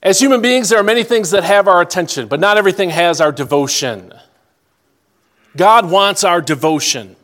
As human beings, there are many things that have our attention, but not everything has our devotion. God wants our devotion.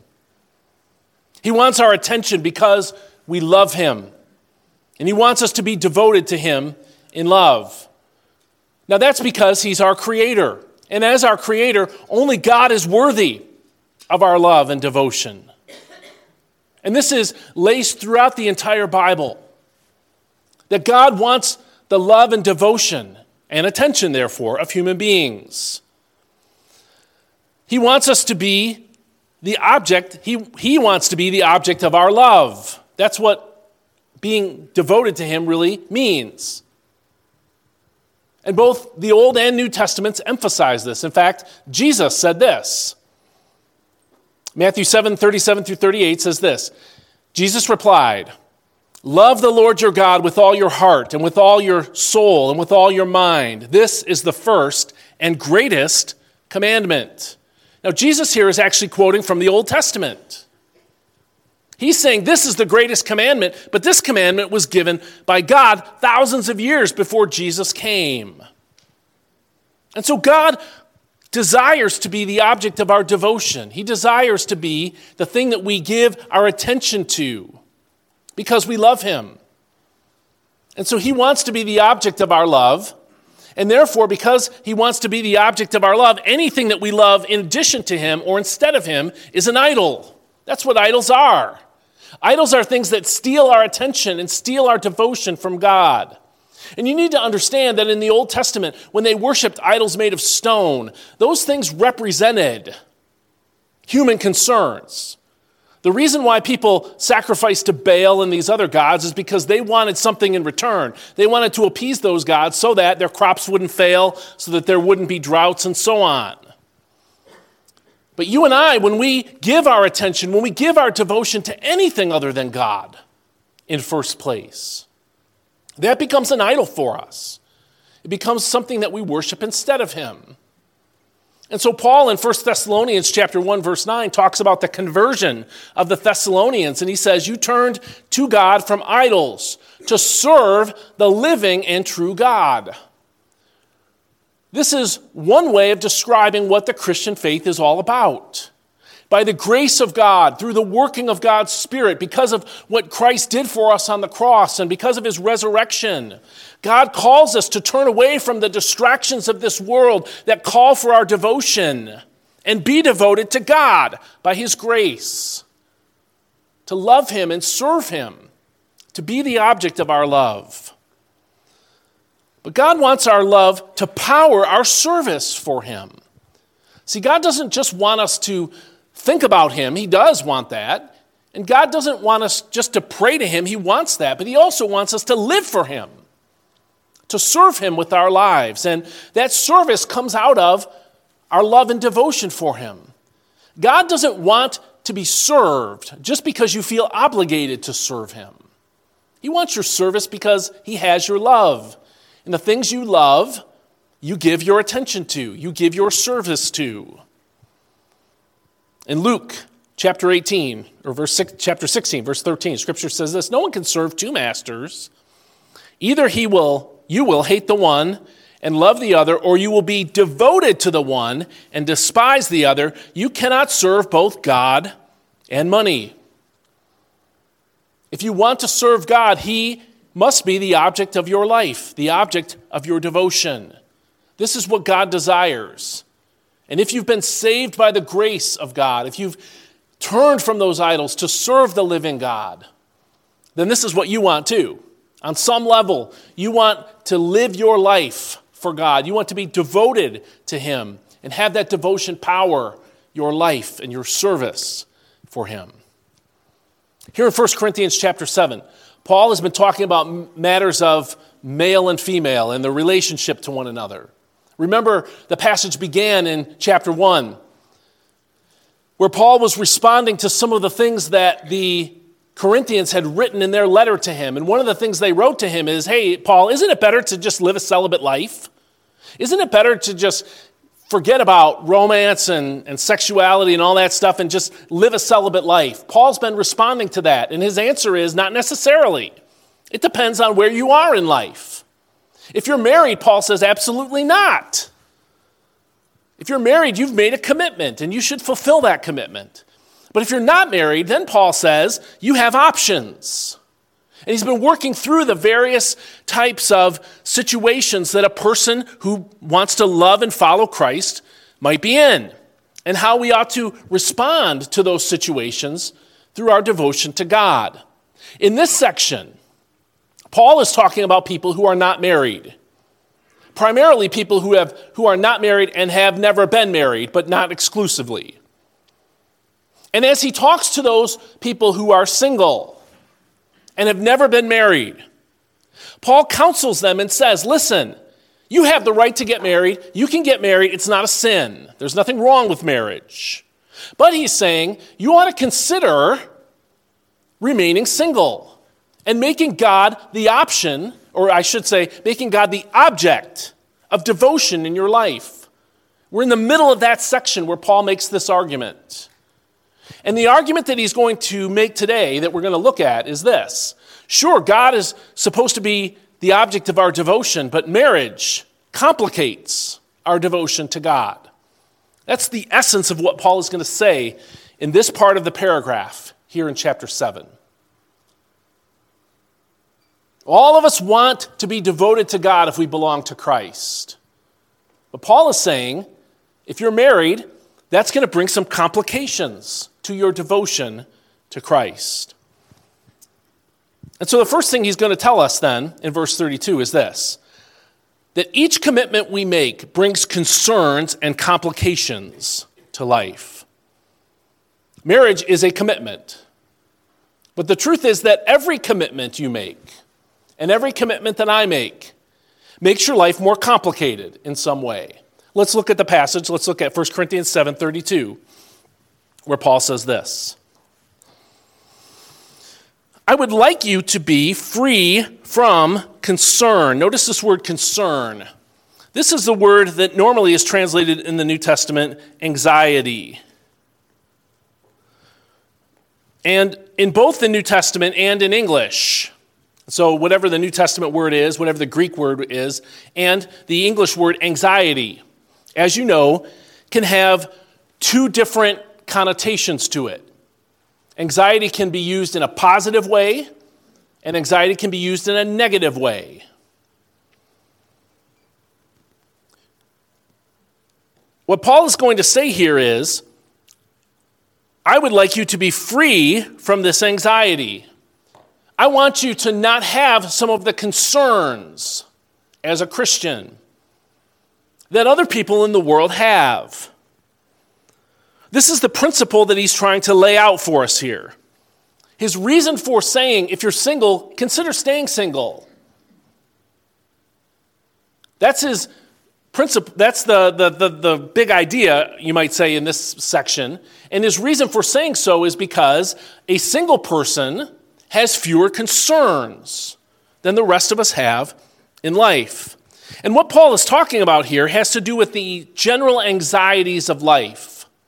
He wants our attention because we love him. And he wants us to be devoted to him in love. Now that's because he's our creator. And as our creator, only God is worthy of our love and devotion. And this is laced throughout the entire Bible. That God wants the love and devotion and attention, therefore, of human beings. He wants us to be the object, he wants to be the object of our love. That's what being devoted to him really means. And both the Old and New Testaments emphasize this. In fact, Jesus said this. Matthew 7:37-38 says this. Jesus replied, "Love the Lord your God with all your heart and with all your soul and with all your mind. This is the first and greatest commandment." Now, Jesus here is actually quoting from the Old Testament. He's saying this is the greatest commandment, but this commandment was given by God thousands of years before Jesus came. And so God desires to be the object of our devotion. He desires to be the thing that we give our attention to because we love him. And so he wants to be the object of our love. And therefore, because he wants to be the object of our love, anything that we love in addition to him or instead of him is an idol. That's what idols are. Idols are things that steal our attention and steal our devotion from God. And you need to understand that in the Old Testament, when they worshiped idols made of stone, those things represented human concerns. The reason why people sacrificed to Baal and these other gods is because they wanted something in return. They wanted to appease those gods so that their crops wouldn't fail, so that there wouldn't be droughts and so on. But you and I, when we give our attention, when we give our devotion to anything other than God in first place, that becomes an idol for us. It becomes something that we worship instead of him. And so Paul in 1 Thessalonians chapter 1, verse 9 talks about the conversion of the Thessalonians. And he says, "You turned to God from idols to serve the living and true God." This is one way of describing what the Christian faith is all about. By the grace of God, through the working of God's Spirit, because of what Christ did for us on the cross and because of his resurrection, God calls us to turn away from the distractions of this world that call for our devotion and be devoted to God by his grace, to love him and serve him, to be the object of our love. But God wants our love to power our service for him. See, God doesn't just want us to think about him. He does want that. And God doesn't want us just to pray to him. He wants that. But he also wants us to live for him, to serve him with our lives. And that service comes out of our love and devotion for him. God doesn't want to be served just because you feel obligated to serve him. He wants your service because he has your love. And the things you love, you give your attention to, you give your service to. In Luke chapter 18, or chapter 16, verse 13, Scripture says this, "No one can serve two masters. Either you will hate the one and love the other, or you will be devoted to the one and despise the other. You cannot serve both God and money." If you want to serve God, he must be the object of your life, the object of your devotion. This is what God desires. And if you've been saved by the grace of God, if you've turned from those idols to serve the living God, then this is what you want too. On some level, you want to live your life for God. You want to be devoted to him and have that devotion power your life and your service for him. Here in 1 Corinthians chapter 7, Paul has been talking about matters of male and female and the relationship to one another. Remember, the passage began in chapter 1, where Paul was responding to some of the things that the Corinthians had written in their letter to him. And one of the things they wrote to him is, "Hey, Paul, isn't it better to just live a celibate life? Isn't it better to just forget about romance and sexuality and all that stuff and just live a celibate life?" Paul's been responding to that, and his answer is not necessarily. It depends on where you are in life. If you're married, Paul says, absolutely not. If you're married, you've made a commitment, and you should fulfill that commitment. But if you're not married, then Paul says, you have options. And he's been working through the various types of situations that a person who wants to love and follow Christ might be in, and how we ought to respond to those situations through our devotion to God. In this section, Paul is talking about people who are not married. Primarily people who are not married and have never been married, but not exclusively. And as he talks to those people who are single and have never been married, Paul counsels them and says, listen, you have the right to get married. You can get married. It's not a sin. There's nothing wrong with marriage. But he's saying you ought to consider remaining single and making God the option, or I should say, making God the object of devotion in your life. We're in the middle of that section where Paul makes this argument. And the argument that he's going to make today that we're going to look at is this. Sure, God is supposed to be the object of our devotion, but marriage complicates our devotion to God. That's the essence of what Paul is going to say in this part of the paragraph here in chapter 7. All of us want to be devoted to God if we belong to Christ. But Paul is saying, if you're married, that's going to bring some complications to your devotion to Christ. And so the first thing he's going to tell us then in verse 32 is this, that each commitment we make brings concerns and complications to life. Marriage is a commitment. But the truth is that every commitment you make and every commitment that I make makes your life more complicated in some way. Let's look at the passage. Let's look at 1 Corinthians 7:32, where Paul says this. I would like you to be free from concern. Notice this word concern. This is the word that normally is translated in the New Testament, anxiety. And in both the New Testament and in English, so whatever the New Testament word is, whatever the Greek word is, and the English word anxiety, as you know, can have two different connotations to it. Anxiety can be used in a positive way, and anxiety can be used in a negative way. What Paul is going to say here is, I would like you to be free from this anxiety. I want you to not have some of the concerns as a Christian that other people in the world have. This is the principle that he's trying to lay out for us here. His reason for saying, if you're single, consider staying single. That's his principle. That's the big idea, you might say, in this section. And his reason for saying so is because a single person has fewer concerns than the rest of us have in life. And what Paul is talking about here has to do with the general anxieties of life.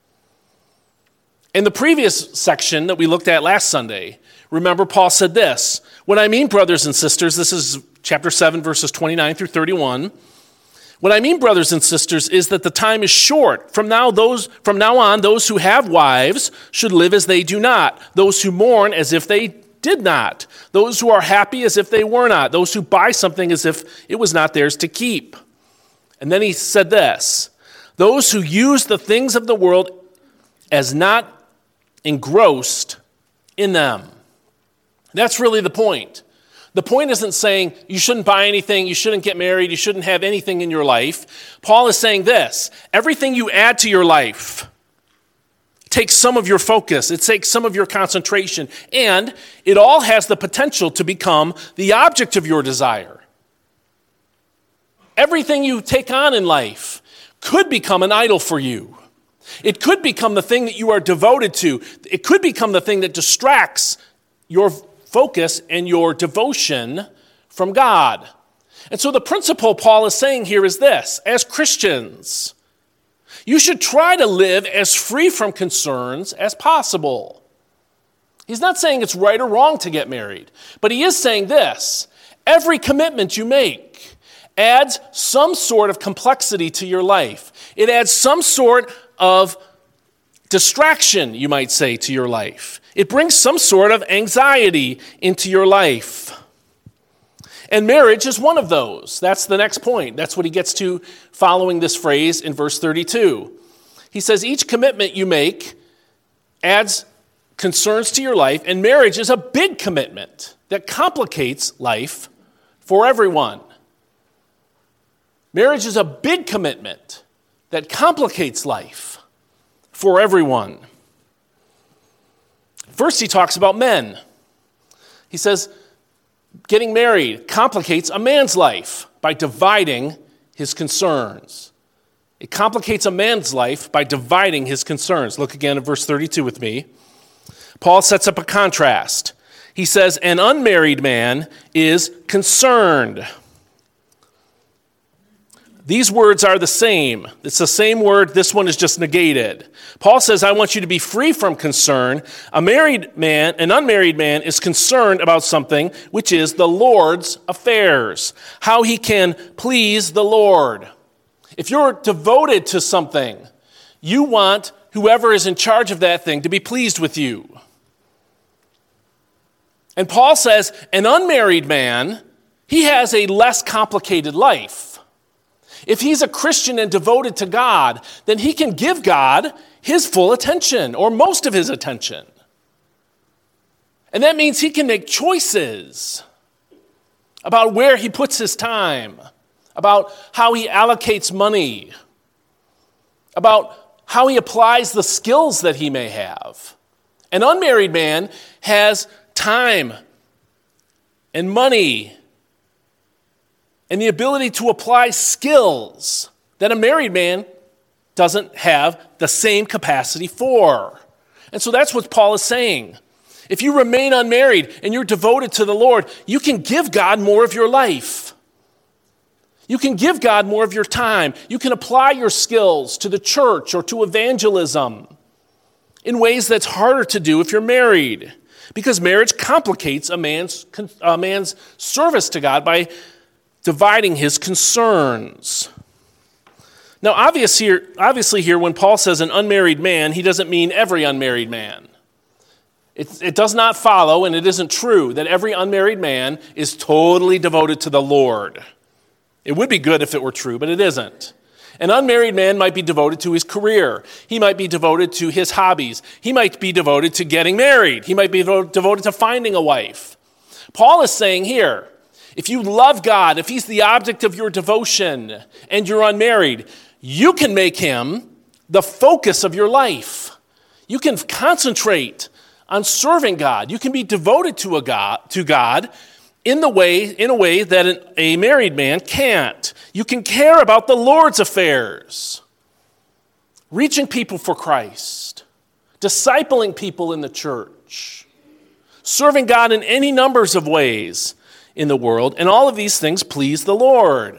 In the previous section that we looked at last Sunday, remember Paul said this, what I mean, brothers and sisters, this is chapter 7, verses 29 through 31. What I mean, brothers and sisters, is that the time is short. From now on, those who have wives should live as they do not. Those who mourn as if they did not. Those who are happy as if they were not. Those who buy something as if it was not theirs to keep. And then he said this, those who use the things of the world as not engrossed in them. That's really the point. The point isn't saying you shouldn't buy anything, you shouldn't get married, you shouldn't have anything in your life. Paul is saying this, everything you add to your life takes some of your focus, it takes some of your concentration, and it all has the potential to become the object of your desire. Everything you take on in life could become an idol for you. It could become the thing that you are devoted to. It could become the thing that distracts your focus and your devotion from God. And so the principle Paul is saying here is this, as Christians, you should try to live as free from concerns as possible. He's not saying it's right or wrong to get married, but he is saying this, every commitment you make, adds some sort of complexity to your life. It adds some sort of distraction, you might say, to your life. It brings some sort of anxiety into your life. And marriage is one of those. That's the next point. That's what he gets to following this phrase in verse 32. He says, each commitment you make adds concerns to your life, and marriage is a big commitment that complicates life for everyone. Marriage is a big commitment that complicates life for everyone. First, he talks about men. He says, getting married complicates a man's life by dividing his concerns. It complicates a man's life by dividing his concerns. Look again at verse 32 with me. Paul sets up a contrast. He says, an unmarried man is concerned. These words are the same. It's the same word. This one is just negated. Paul says, I want you to be free from concern. An unmarried man is concerned about something which is the Lord's affairs, how he can please the Lord. If you're devoted to something, you want whoever is in charge of that thing to be pleased with you. And Paul says, an unmarried man, he has a less complicated life. If he's a Christian and devoted to God, then he can give God his full attention, or most of his attention. And that means he can make choices about where he puts his time, about how he allocates money, about how he applies the skills that he may have. An unmarried man has time and money and the ability to apply skills that a married man doesn't have the same capacity for. And so that's what Paul is saying. If you remain unmarried and you're devoted to the Lord, you can give God more of your life. You can give God more of your time. You can apply your skills to the church or to evangelism in ways that's harder to do if you're married, because marriage complicates a man's service to God by dividing his concerns. Now, obviously here, when Paul says an unmarried man, he doesn't mean every unmarried man. It does not follow, and it isn't true, that every unmarried man is totally devoted to the Lord. It would be good if it were true, but it isn't. An unmarried man might be devoted to his career. He might be devoted to his hobbies. He might be devoted to getting married. He might be devoted to finding a wife. Paul is saying here, if you love God, if he's the object of your devotion and you're unmarried, you can make him the focus of your life. You can concentrate on serving God. You can be devoted to God in a way that a married man can't. You can care about the Lord's affairs, reaching people for Christ, discipling people in the church, serving God in any numbers of ways in the world, and all of these things please the Lord.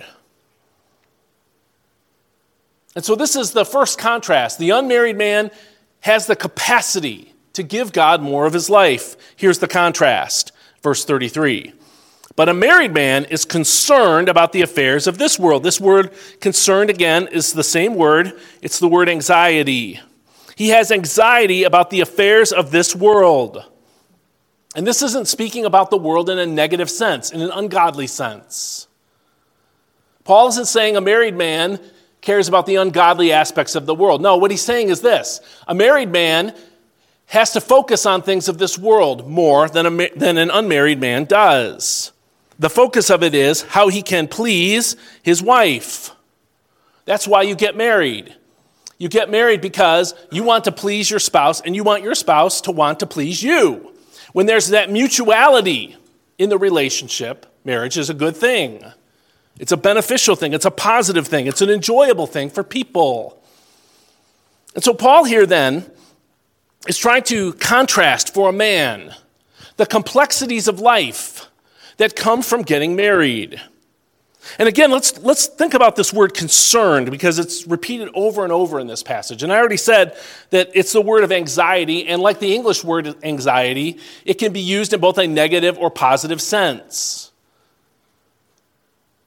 And so this is the first contrast. The unmarried man has the capacity to give God more of his life. Here's the contrast, verse 33. But a married man is concerned about the affairs of this world. This word concerned, again, is the same word. It's the word anxiety. He has anxiety about the affairs of this world. And this isn't speaking about the world in a negative sense, in an ungodly sense. Paul isn't saying a married man cares about the ungodly aspects of the world. No, what he's saying is this. A married man has to focus on things of this world more than an unmarried man does. The focus of it is how he can please his wife. That's why you get married. You get married because you want to please your spouse, and you want your spouse to want to please you. When there's that mutuality in the relationship, marriage is a good thing. It's a beneficial thing. It's a positive thing. It's an enjoyable thing for people. And so Paul here then is trying to contrast for a man the complexities of life that come from getting married. And again, let's think about this word concerned, because it's repeated over and over in this passage. And I already said that it's the word of anxiety, and like the English word anxiety, it can be used in both a negative or positive sense.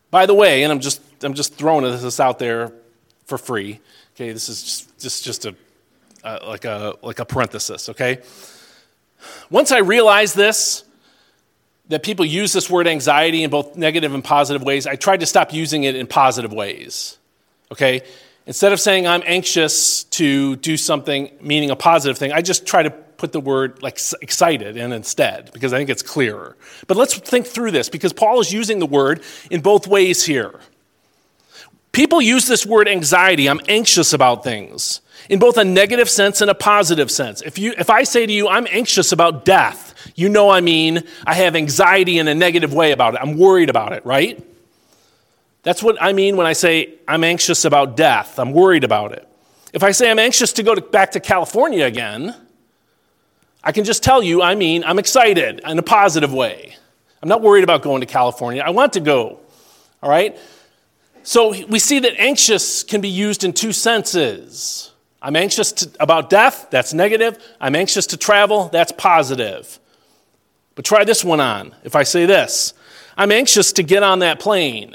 By the way, and I'm just throwing this out there for free. Okay, this is just a like a parenthesis. Okay, once I realized this, that people use this word anxiety in both negative and positive ways, I tried to stop using it in positive ways. Okay, instead of saying I'm anxious to do something, meaning a positive thing, I just try to put the word like excited in instead, because I think it's clearer. But let's think through this, because Paul is using the word in both ways here. People use this word anxiety, I'm anxious about things, in both a negative sense and a positive sense. If I say to you, I'm anxious about death, you know I mean I have anxiety in a negative way about it. I'm worried about it, right? That's what I mean when I say I'm anxious about death. I'm worried about it. If I say I'm anxious to go back to California again, I can just tell you I mean I'm excited in a positive way. I'm not worried about going to California. I want to go, all right? So we see that anxious can be used in two senses. I'm anxious about death, that's negative. I'm anxious to travel, that's positive. But try this one on. If I say this, I'm anxious to get on that plane.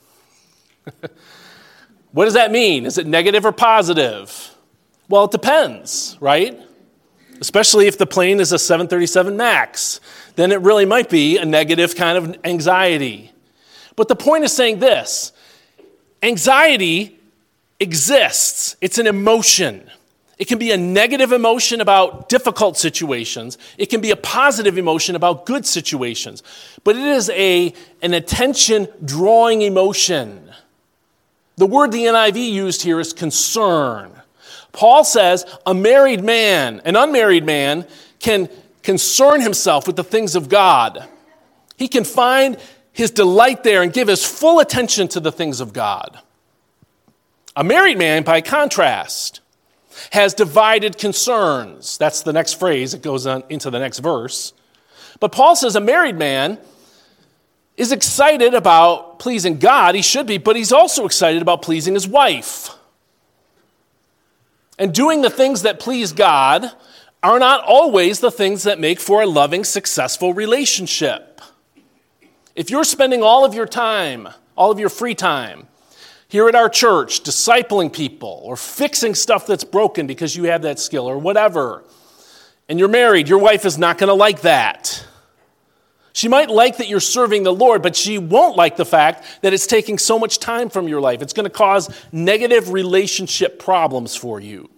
What does that mean? Is it negative or positive? Well, it depends, right? Especially if the plane is a 737 MAX, then it really might be a negative kind of anxiety. But the point is saying this, anxiety exists. It's an emotion. It can be a negative emotion about difficult situations. It can be a positive emotion about good situations. But it is an attention-drawing emotion. The word the NIV used here is concern. Paul says an unmarried man can concern himself with the things of God. He can find his delight there and give his full attention to the things of God. A married man, by contrast, has divided concerns. That's the next phrase. It goes on into the next verse. But Paul says a married man is excited about pleasing God. He should be, but he's also excited about pleasing his wife. And doing the things that please God are not always the things that make for a loving, successful relationship. If you're spending all of your time, all of your free time, here at our church, discipling people or fixing stuff that's broken because you have that skill or whatever, and you're married, your wife is not going to like that. She might like that you're serving the Lord, but she won't like the fact that it's taking so much time from your life. It's going to cause negative relationship problems for you.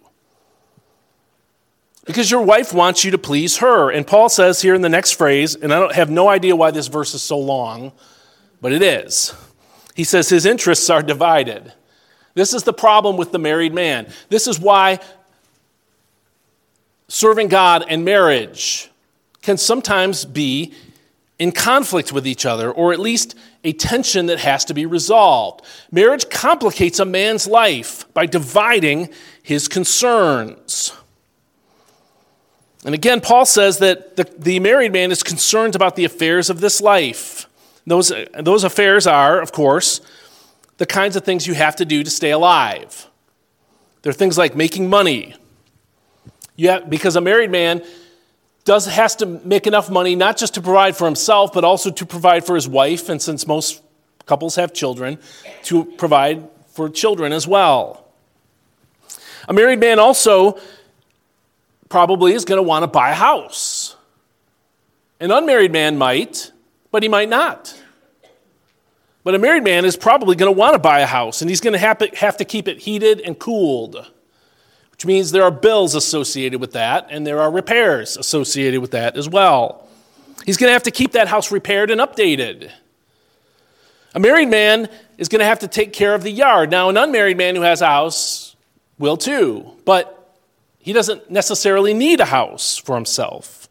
Because your wife wants you to please her. And Paul says here in the next phrase, and I have no idea why this verse is so long, but it is. He says his interests are divided. This is the problem with the married man. This is why serving God and marriage can sometimes be in conflict with each other, or at least a tension that has to be resolved. Marriage complicates a man's life by dividing his concerns. And again, Paul says that the married man is concerned about the affairs of this life. Those affairs are, of course, the kinds of things you have to do to stay alive. They're things like making money. Because a married man has to make enough money not just to provide for himself, but also to provide for his wife, and since most couples have children, to provide for children as well. A married man also probably is going to want to buy a house. An unmarried man might, but he might not. But a married man is probably going to want to buy a house, and he's going to have to keep it heated and cooled, which means there are bills associated with that, and there are repairs associated with that as well. He's going to have to keep that house repaired and updated. A married man is going to have to take care of the yard. Now, an unmarried man who has a house will too, but he doesn't necessarily need a house for himself.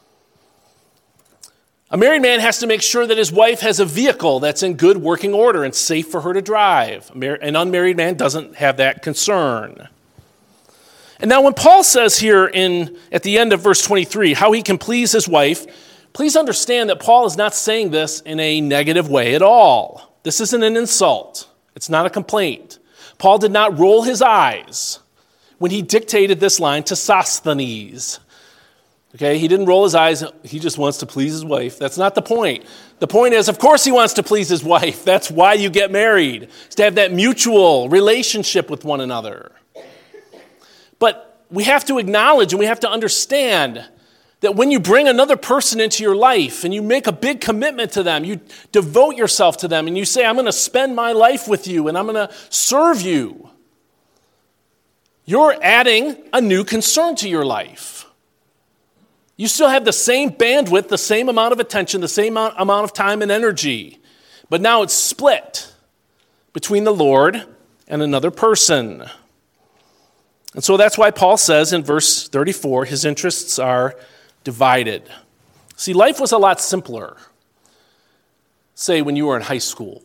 A married man has to make sure that his wife has a vehicle that's in good working order and safe for her to drive. An unmarried man doesn't have that concern. And now when Paul says here at the end of verse 23 how he can please his wife, please understand that Paul is not saying this in a negative way at all. This isn't an insult. It's not a complaint. Paul did not roll his eyes when he dictated this line to Sosthenes. Okay, he didn't roll his eyes. He just wants to please his wife. That's not the point. The point is, of course he wants to please his wife. That's why you get married. It's to have that mutual relationship with one another. But we have to acknowledge and we have to understand that when you bring another person into your life and you make a big commitment to them, you devote yourself to them and you say, I'm going to spend my life with you and I'm going to serve you, you're adding a new concern to your life. You still have the same bandwidth, the same amount of attention, the same amount of time and energy, but now it's split between the Lord and another person. And so that's why Paul says in verse 34, his interests are divided. See, life was a lot simpler, say, when you were in high school.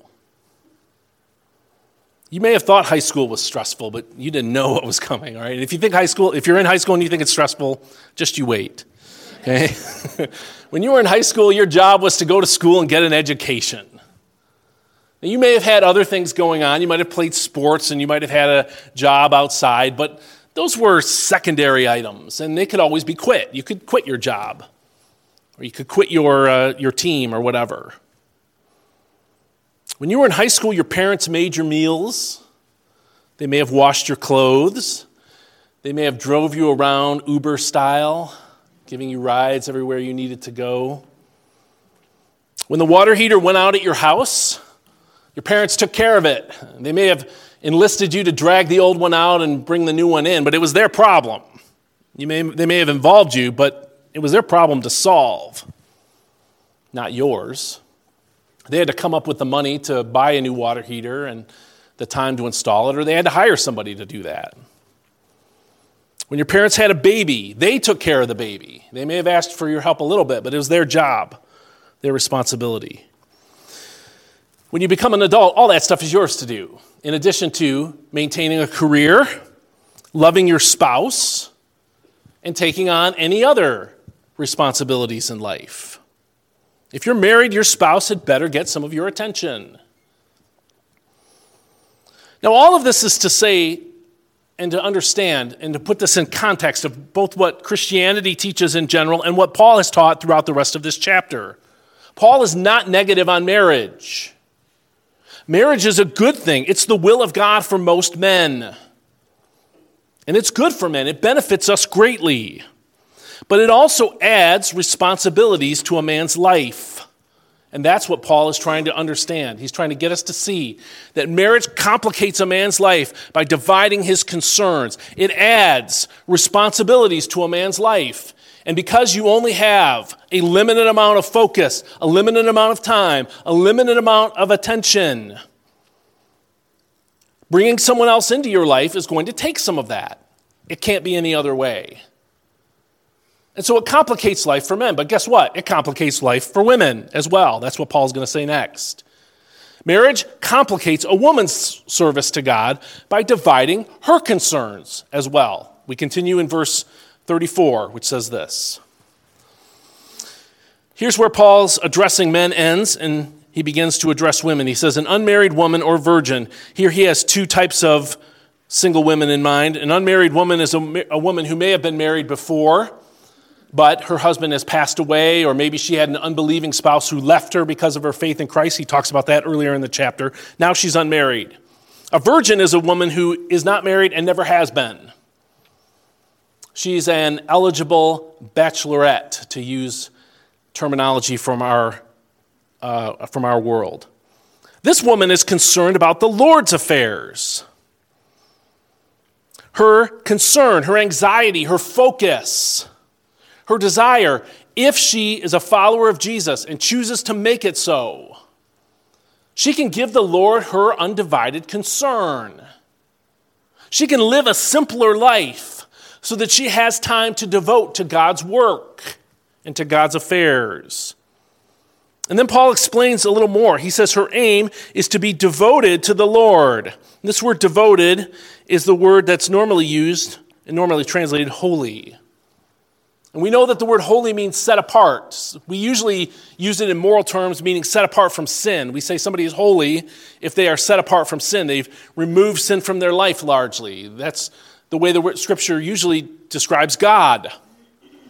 You may have thought high school was stressful, but you didn't know what was coming, all right? If you're in high school and you think it's stressful, just you wait, okay? When you were in high school, your job was to go to school and get an education. Now, you may have had other things going on. You might have played sports and you might have had a job outside, but those were secondary items, and they could always be quit. You could quit your job, or you could quit your team or whatever. When you were in high school, your parents made your meals. They may have washed your clothes. They may have drove you around Uber style, giving you rides everywhere you needed to go. When the water heater went out at your house, your parents took care of it. They may have enlisted you to drag the old one out and bring the new one in, but it was their problem. They may have involved you, but it was their problem to solve, not yours. They had to come up with the money to buy a new water heater and the time to install it, or they had to hire somebody to do that. When your parents had a baby, they took care of the baby. They may have asked for your help a little bit, but it was their job, their responsibility. When you become an adult, all that stuff is yours to do, in addition to maintaining a career, loving your spouse, and taking on any other responsibilities in life. If you're married, your spouse had better get some of your attention. Now, all of this is to say and to understand and to put this in context of both what Christianity teaches in general and what Paul has taught throughout the rest of this chapter. Paul is not negative on marriage. Marriage is a good thing. It's the will of God for most men. And it's good for men. It benefits us greatly. But it also adds responsibilities to a man's life. And that's what Paul is trying to understand. He's trying to get us to see that marriage complicates a man's life by dividing his concerns. It adds responsibilities to a man's life. And because you only have a limited amount of focus, a limited amount of time, a limited amount of attention, bringing someone else into your life is going to take some of that. It can't be any other way. And so it complicates life for men. But guess what? It complicates life for women as well. That's what Paul's going to say next. Marriage complicates a woman's service to God by dividing her concerns as well. We continue in verse 34, which says this. Here's where Paul's addressing men ends, and he begins to address women. He says, an unmarried woman or virgin. Here he has two types of single women in mind. An unmarried woman is a woman who may have been married before, but her husband has passed away, or maybe she had an unbelieving spouse who left her because of her faith in Christ. He talks about that earlier in the chapter. Now she's unmarried. A virgin is a woman who is not married and never has been. She's an eligible bachelorette, to use terminology from our world. This woman is concerned about the Lord's affairs. Her concern, her anxiety, her focus, her desire, if she is a follower of Jesus and chooses to make it so, she can give the Lord her undivided concern. She can live a simpler life so that she has time to devote to God's work and to God's affairs. And then Paul explains a little more. He says her aim is to be devoted to the Lord. And this word devoted is the word that's normally used and normally translated holy. And we know that the word holy means set apart. We usually use it in moral terms, meaning set apart from sin. We say somebody is holy if they are set apart from sin. They've removed sin from their life largely. That's the way the Scripture usually describes God.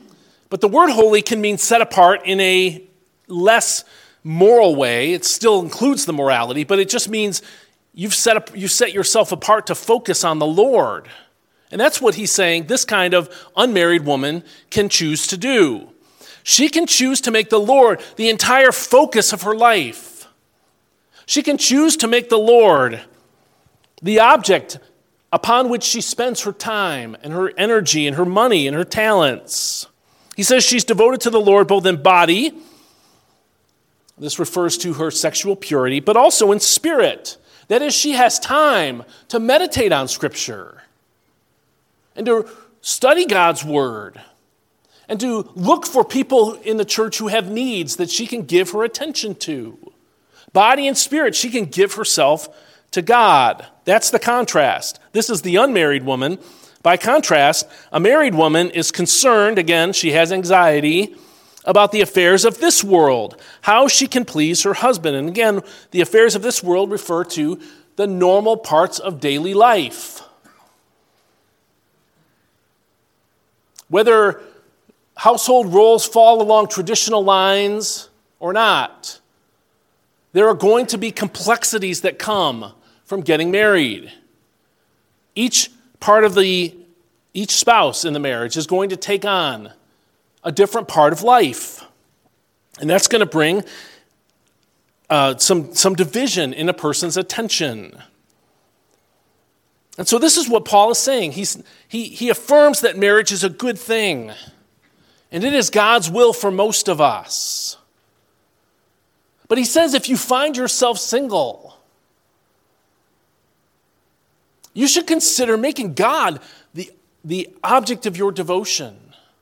But the word holy can mean set apart in a less moral way. It still includes the morality, but it just means you set yourself apart to focus on the Lord. And that's what he's saying this kind of unmarried woman can choose to do. She can choose to make the Lord the entire focus of her life. She can choose to make the Lord the object upon which she spends her time and her energy and her money and her talents. He says she's devoted to the Lord both in body, this refers to her sexual purity, but also in spirit. That is, she has time to meditate on Scripture and to study God's Word and to look for people in the church who have needs that she can give her attention to. Body and spirit, she can give herself to God. That's the contrast. This is the unmarried woman. By contrast, a married woman is concerned, again, she has anxiety about the affairs of this world, how she can please her husband. And again, the affairs of this world refer to the normal parts of daily life. Whether household roles fall along traditional lines or not, there are going to be complexities that come from getting married. Each spouse in the marriage is going to take on a different part of life. And that's going to bring some division in a person's attention. And so this is what Paul is saying. He affirms that marriage is a good thing. And it is God's will for most of us. But he says if you find yourself single, you should consider making God the object of your devotion.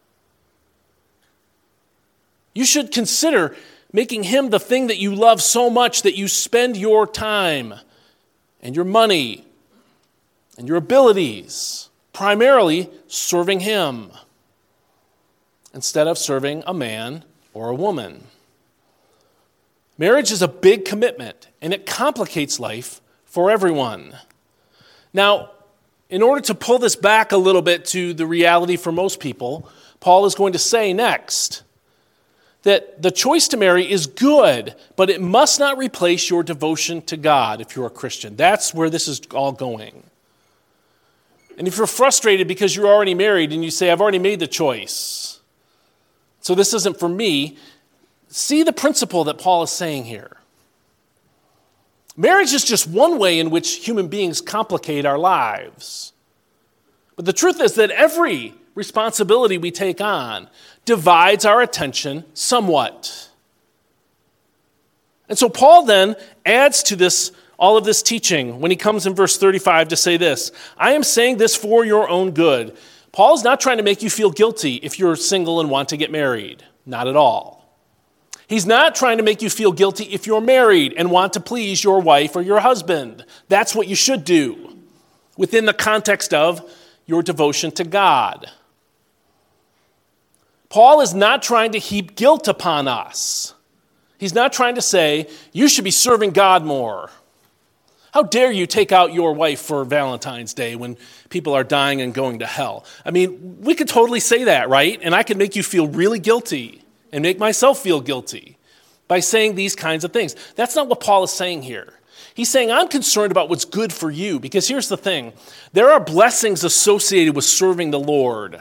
You should consider making him the thing that you love so much that you spend your time and your money and your abilities primarily serving him instead of serving a man or a woman. Marriage is a big commitment, and it complicates life for everyone. Now, in order to pull this back a little bit to the reality for most people, Paul is going to say next that the choice to marry is good, but it must not replace your devotion to God if you're a Christian. That's where this is all going. And if you're frustrated because you're already married and you say, I've already made the choice, so this isn't for me, see the principle that Paul is saying here. Marriage is just one way in which human beings complicate our lives. But the truth is that every responsibility we take on divides our attention somewhat. And so Paul then adds to this all of this teaching when he comes in verse 35 to say this, I am saying this for your own good. Paul's not trying to make you feel guilty if you're single and want to get married. Not at all. He's not trying to make you feel guilty if you're married and want to please your wife or your husband. That's what you should do within the context of your devotion to God. Paul is not trying to heap guilt upon us. He's not trying to say, you should be serving God more. How dare you take out your wife for Valentine's Day when people are dying and going to hell? I mean, we could totally say that, right? And I could make you feel really guilty and make myself feel guilty by saying these kinds of things. That's not what Paul is saying here. He's saying, I'm concerned about what's good for you, because here's the thing. There are blessings associated with serving the Lord.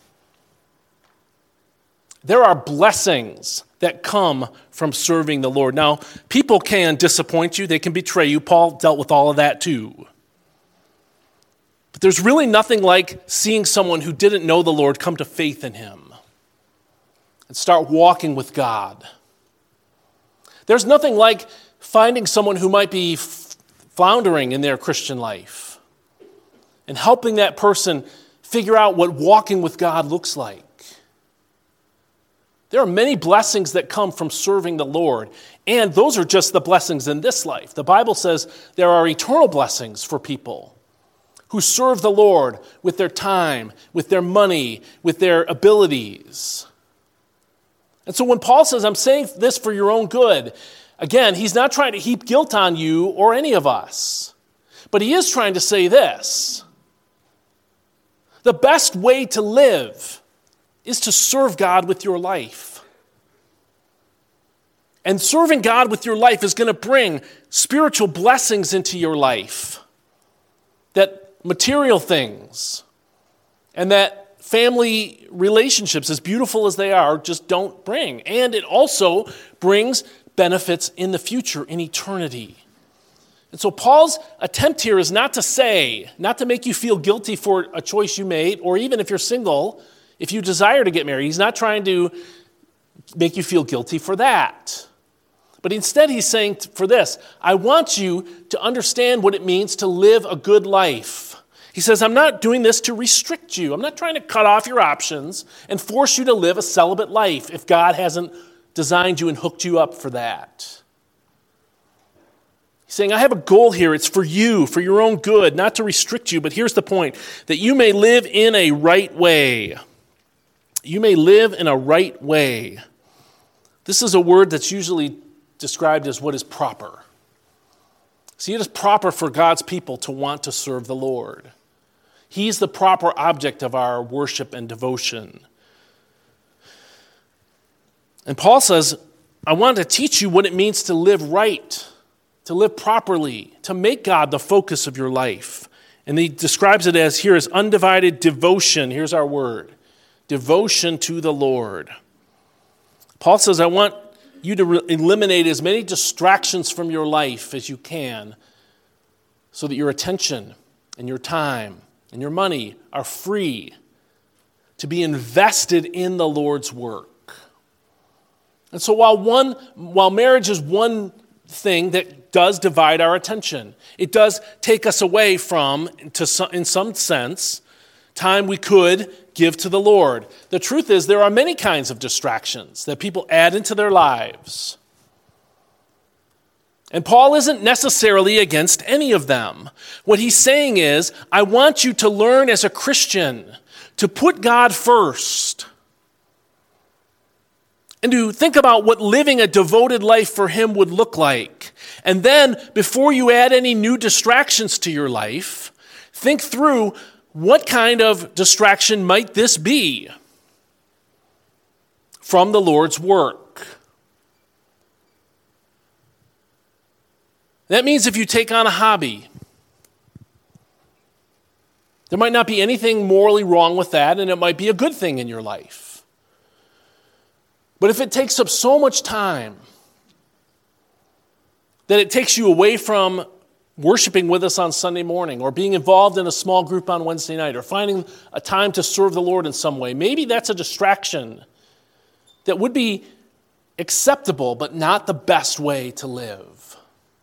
There are blessings that come from serving the Lord. Now, people can disappoint you. They can betray you. Paul dealt with all of that too. But there's really nothing like seeing someone who didn't know the Lord come to faith in him and start walking with God. There's nothing like finding someone who might be floundering in their Christian life and helping that person figure out what walking with God looks like. There are many blessings that come from serving the Lord, and those are just the blessings in this life. The Bible says there are eternal blessings for people who serve the Lord with their time, with their money, with their abilities. And so when Paul says, I'm saying this for your own good, again, he's not trying to heap guilt on you or any of us, but he is trying to say this. The best way to live is to serve God with your life. And serving God with your life is going to bring spiritual blessings into your life, that material things and that family relationships, as beautiful as they are, just don't bring. And it also brings benefits in the future, in eternity. And so Paul's attempt here is not to make you feel guilty for a choice you made, or even if you're single, if you desire to get married. He's not trying to make you feel guilty for that. But instead, he's saying for this, I want you to understand what it means to live a good life. He says, I'm not doing this to restrict you. I'm not trying to cut off your options and force you to live a celibate life if God hasn't designed you and hooked you up for that. He's saying, I have a goal here. It's for you, for your own good, not to restrict you. But here's the point, that you may live in a right way. You may live in a right way. This is a word that's usually described as what is proper. See, it is proper for God's people to want to serve the Lord. He's the proper object of our worship and devotion. And Paul says, I want to teach you what it means to live right, to live properly, to make God the focus of your life. And he describes it as undivided devotion. Here's our word, devotion to the Lord. Paul says, I want you to eliminate as many distractions from your life as you can so that your attention and your time and your money are free to be invested in the Lord's work. And so while marriage is one thing that does divide our attention, it does take us away from, in some sense, time we could give to the Lord. The truth is, there are many kinds of distractions that people add into their lives. And Paul isn't necessarily against any of them. What he's saying is, I want you to learn as a Christian to put God first and to think about what living a devoted life for Him would look like. And then, before you add any new distractions to your life, think through, what kind of distraction might this be from the Lord's work? That means if you take on a hobby, there might not be anything morally wrong with that, and it might be a good thing in your life. But if it takes up so much time that it takes you away from worshiping with us on Sunday morning, or being involved in a small group on Wednesday night, or finding a time to serve the Lord in some way, maybe that's a distraction that would be acceptable, but not the best way to live.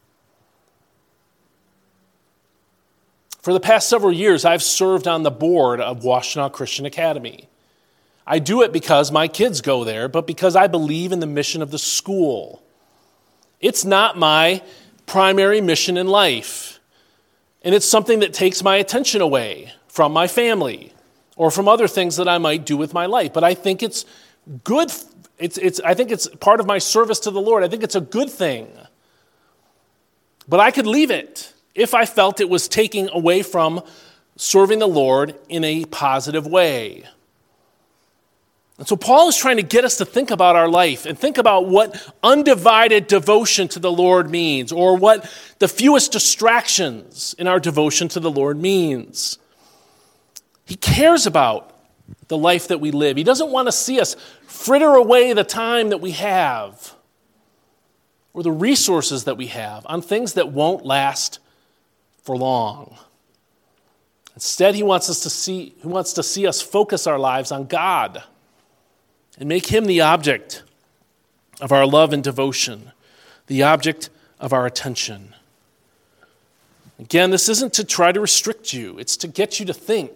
For the past several years, I've served on the board of Washtenaw Christian Academy. I do it because my kids go there, but because I believe in the mission of the school. It's not my primary mission in life. And it's something that takes my attention away from my family or from other things that I might do with my life. But I think it's good. I think it's part of my service to the Lord. I think it's a good thing. But I could leave it if I felt it was taking away from serving the Lord in a positive way. And so Paul is trying to get us to think about our life and think about what undivided devotion to the Lord means, or what the fewest distractions in our devotion to the Lord means. He cares about the life that we live. He doesn't want to see us fritter away the time that we have or the resources that we have on things that won't last for long. Instead, he wants to see us focus our lives on God and make Him the object of our love and devotion, the object of our attention. Again, this isn't to try to restrict you. It's to get you to think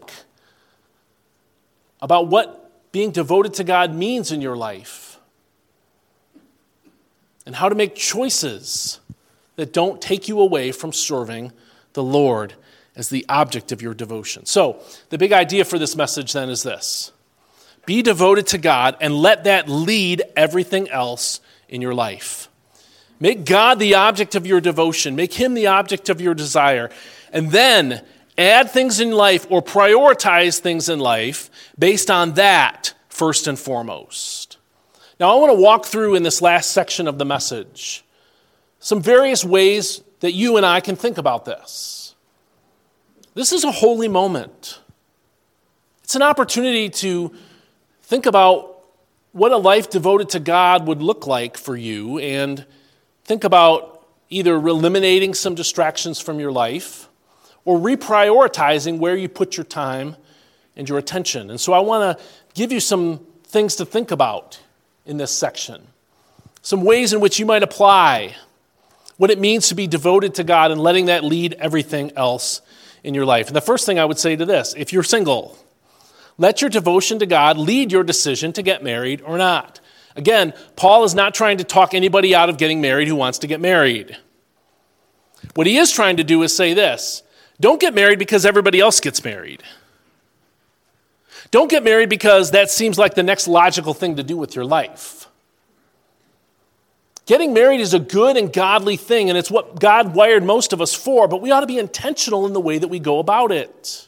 about what being devoted to God means in your life and how to make choices that don't take you away from serving the Lord as the object of your devotion. So, the big idea for this message then is this: be devoted to God and let that lead everything else in your life. Make God the object of your devotion. Make Him the object of your desire. And then add things in life or prioritize things in life based on that first and foremost. Now, I want to walk through in this last section of the message some various ways that you and I can think about this. This is a holy moment. It's an opportunity to think about what a life devoted to God would look like for you, and think about either eliminating some distractions from your life or reprioritizing where you put your time and your attention. And so I want to give you some things to think about in this section, some ways in which you might apply what it means to be devoted to God and letting that lead everything else in your life. And the first thing I would say to this, if you're single, let your devotion to God lead your decision to get married or not. Again, Paul is not trying to talk anybody out of getting married who wants to get married. What he is trying to do is say this: don't get married because everybody else gets married. Don't get married because that seems like the next logical thing to do with your life. Getting married is a good and godly thing, and it's what God wired most of us for, but we ought to be intentional in the way that we go about it.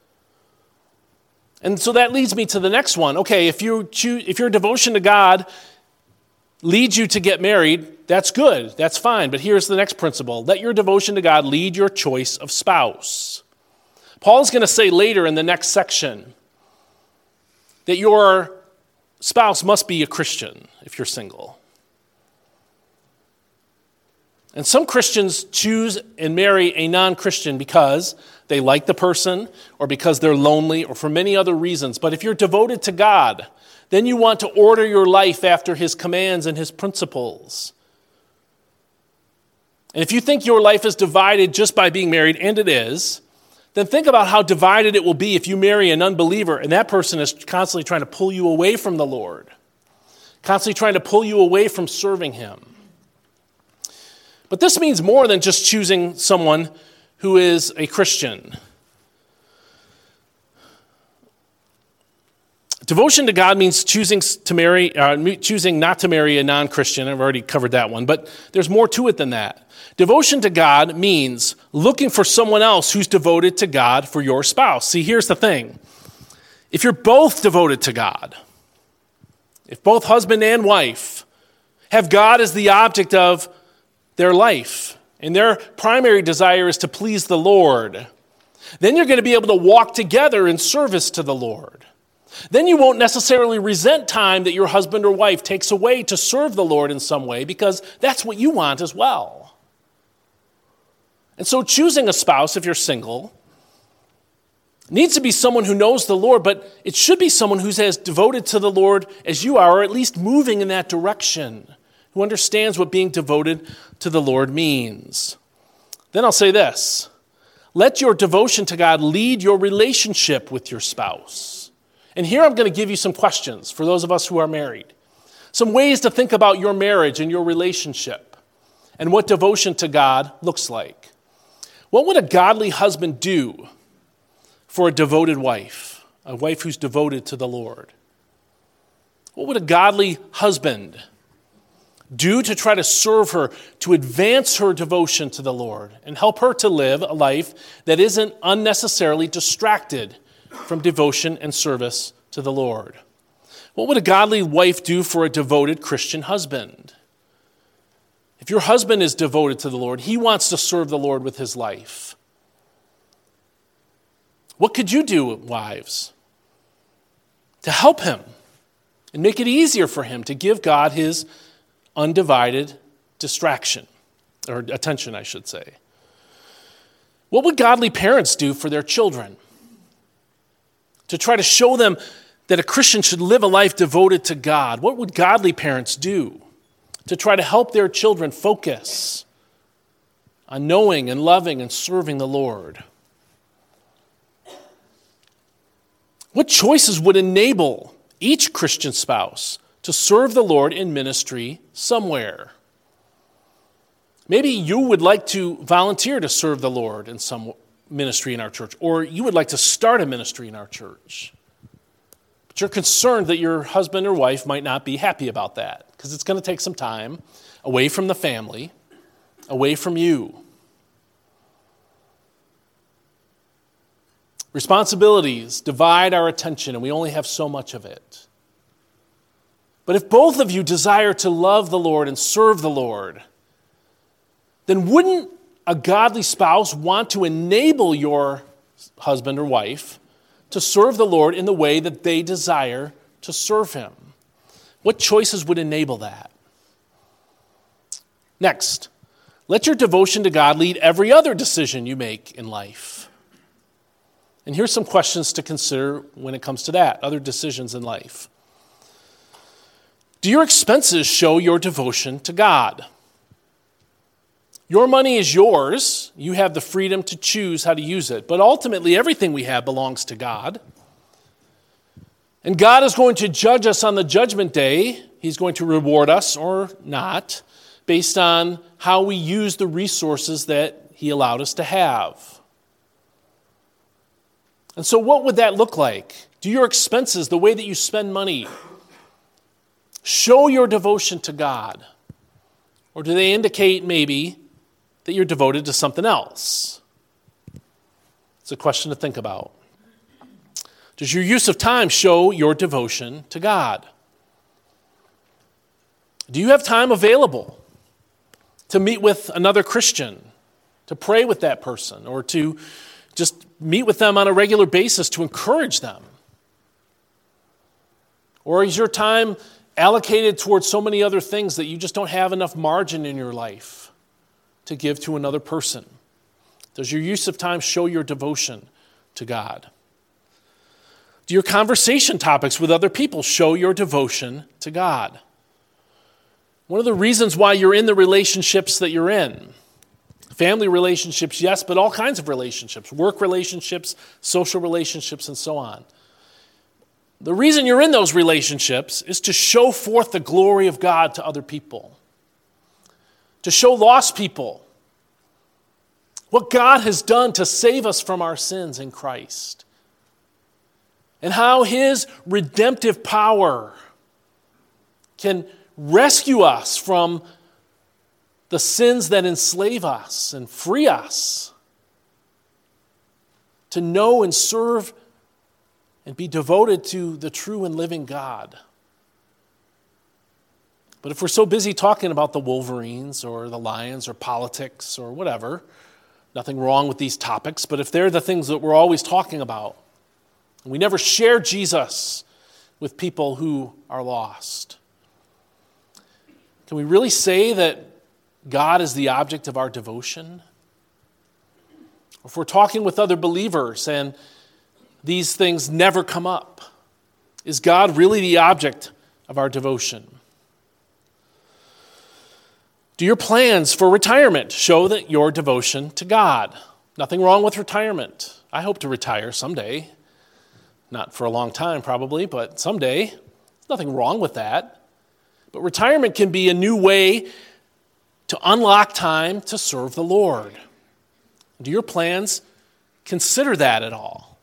And so that leads me to the next one. Okay, if your devotion to God leads you to get married, that's good, that's fine. But here's the next principle. Let your devotion to God lead your choice of spouse. Paul's going to say later in the next section that your spouse must be a Christian if you're single. And some Christians choose and marry a non-Christian because they like the person or because they're lonely or for many other reasons. But if you're devoted to God, then you want to order your life after his commands and his principles. And if you think your life is divided just by being married, and it is, then think about how divided it will be if you marry an unbeliever and that person is constantly trying to pull you away from the Lord, constantly trying to pull you away from serving him. But this means more than just choosing someone who is a Christian. Devotion to God means choosing not to marry a non-Christian. I've already covered that one, but there's more to it than that. Devotion to God means looking for someone else who's devoted to God for your spouse. See, here's the thing. If you're both devoted to God, if both husband and wife have God as the object of their life, and their primary desire is to please the Lord, then you're going to be able to walk together in service to the Lord. Then you won't necessarily resent time that your husband or wife takes away to serve the Lord in some way, because that's what you want as well. And so choosing a spouse, if you're single, needs to be someone who knows the Lord, but it should be someone who's as devoted to the Lord as you are, or at least moving in that direction, who understands what being devoted to the Lord means. Then I'll say this: let your devotion to God lead your relationship with your spouse. And here I'm going to give you some questions for those of us who are married. Some ways to think about your marriage and your relationship and what devotion to God looks like. What would a godly husband do for a devoted wife, a wife who's devoted to the Lord? What would a godly husband do to try to serve her, to advance her devotion to the Lord and help her to live a life that isn't unnecessarily distracted from devotion and service to the Lord? What would a godly wife do for a devoted Christian husband? If your husband is devoted to the Lord, he wants to serve the Lord with his life. What could you do, wives, to help him and make it easier for him to give God his undivided distraction, or attention, I should say? What would godly parents do for their children to try to show them that a Christian should live a life devoted to God? What would godly parents do to try to help their children focus on knowing and loving and serving the Lord? What choices would enable each Christian spouse to serve the Lord in ministry somewhere? Maybe you would like to volunteer to serve the Lord in some ministry in our church, or you would like to start a ministry in our church. But you're concerned that your husband or wife might not be happy about that, because it's going to take some time away from the family, away from you. Responsibilities divide our attention, and we only have so much of it. But if both of you desire to love the Lord and serve the Lord, then wouldn't a godly spouse want to enable your husband or wife to serve the Lord in the way that they desire to serve him? What choices would enable that? Next, let your devotion to God lead every other decision you make in life. And here's some questions to consider when it comes to that, other decisions in life. Do your expenses show your devotion to God? Your money is yours. You have the freedom to choose how to use it. But ultimately, everything we have belongs to God. And God is going to judge us on the judgment day. He's going to reward us or not based on how we use the resources that he allowed us to have. And so what would that look like? Do your expenses, the way that you spend money, show your devotion to God? Or do they indicate maybe that you're devoted to something else? It's a question to think about. Does your use of time show your devotion to God? Do you have time available to meet with another Christian, to pray with that person, or to just meet with them on a regular basis to encourage them? Or is your time allocated towards so many other things that you just don't have enough margin in your life to give to another person? Does your use of time show your devotion to God? Do your conversation topics with other people show your devotion to God? One of the reasons why you're in the relationships that you're in, family relationships, yes, but all kinds of relationships, work relationships, social relationships, and so on. The reason you're in those relationships is to show forth the glory of God to other people, to show lost people what God has done to save us from our sins in Christ, and how his redemptive power can rescue us from the sins that enslave us and free us to know and serve and be devoted to the true and living God. But if we're so busy talking about the Wolverines or the Lions or politics or whatever, nothing wrong with these topics, but if they're the things that we're always talking about, and we never share Jesus with people who are lost, can we really say that God is the object of our devotion? If we're talking with other believers and these things never come up, is God really the object of our devotion? Do your plans for retirement show that your devotion to God? Nothing wrong with retirement. I hope to retire someday. Not for a long time probably, but someday. There's nothing wrong with that. But retirement can be a new way to unlock time to serve the Lord. Do your plans consider that at all?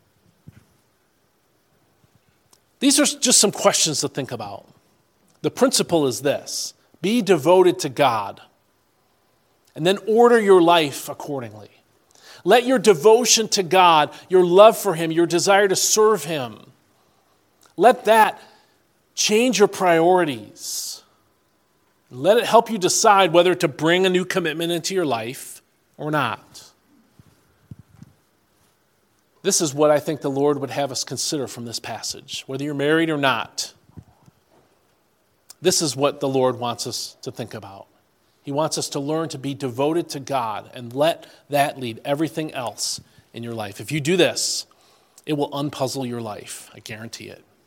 These are just some questions to think about. The principle is this: be devoted to God, and then order your life accordingly. Let your devotion to God, your love for him, your desire to serve him, let that change your priorities. Let it help you decide whether to bring a new commitment into your life or not. This is what I think the Lord would have us consider from this passage, whether you're married or not. This is what the Lord wants us to think about. He wants us to learn to be devoted to God and let that lead everything else in your life. If you do this, it will unpuzzle your life. I guarantee it.